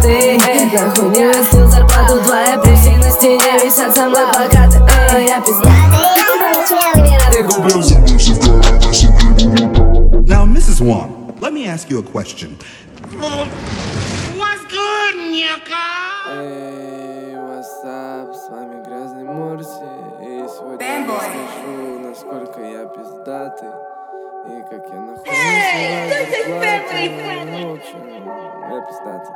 пиздатый. На хуйню я слил зарплату, твоя пуси на стене висят со мной плакаты. Я пиздатый. Now, Mrs. Wong, let me ask you a question. What's good, Nika? Эй, what's up, с вами Грязный Мурси. И сегодня я расскажу, насколько я пиздатый. И как я нахуй ну, в общем, я пиздатый.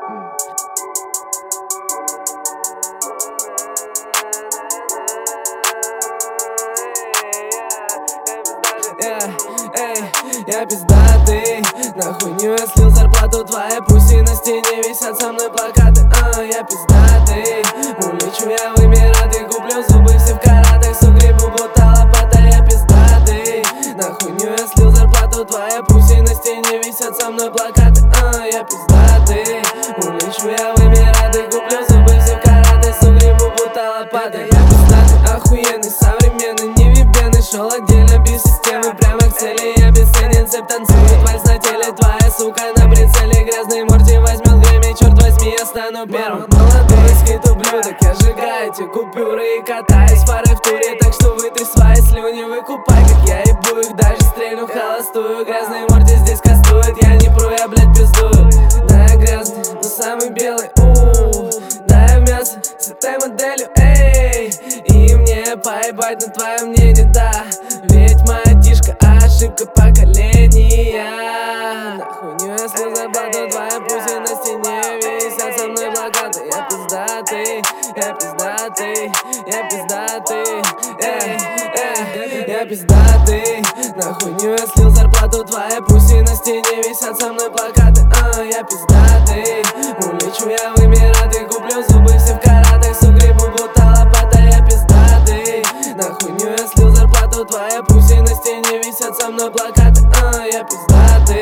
Я пиздатый, на хуйню я слил зарплату, твоя пуси на стене висят со мной плакаты. Я пиздатый, улечу я в Эмираты, куплю зубы все в каратах, сугребу будто лопата. Я пиздатый, на хуйню я слил зарплату, твоя пуси на стене висят со мной плакаты. Я пиздатый, улечу я в Эмираты, куплю зубы все в каратах, сугребу будто лопата. Я пиздатый, охуенный, современный, невъебенный, шел отдельно без системы, прямо к цели. Я бесценен, цепь танцует вальс на теле, твоя сука на прицеле. Грязный Морти возьмет Грэмми, черт возьми, я стану первым. Молодой скит ублюдок, я сжигайте купюры и катаюсь фары в туре, так что вытри свои слюни, выкупай, как я ебу их, даже стрельну холостую. Грязный Морти здесь кастует, я не пру, я, блядь, пиздую. Да, я грязный, но самый белый, да, я мясо с этой моделью, эй. И мне поебать на твое мнение, да, ведь моя дишка ошибка поколения. На хуйню я слил зарплату, твоя пуси на стене висят со мной плакаты. Я пиздатый, я пиздатый, я пиздатый, я пиздатый. На хуйню я слил зарплату, твоя пуси на стене висят со мной плакаты. Я пиздатый, улечу я в Эмираты, куплю зубы все в каратах, сугребу будто лопата. Я пиздатый, на хуйню я слил зарплату, твоя пуси на стене висят со мной плакаты. Я пиздатый.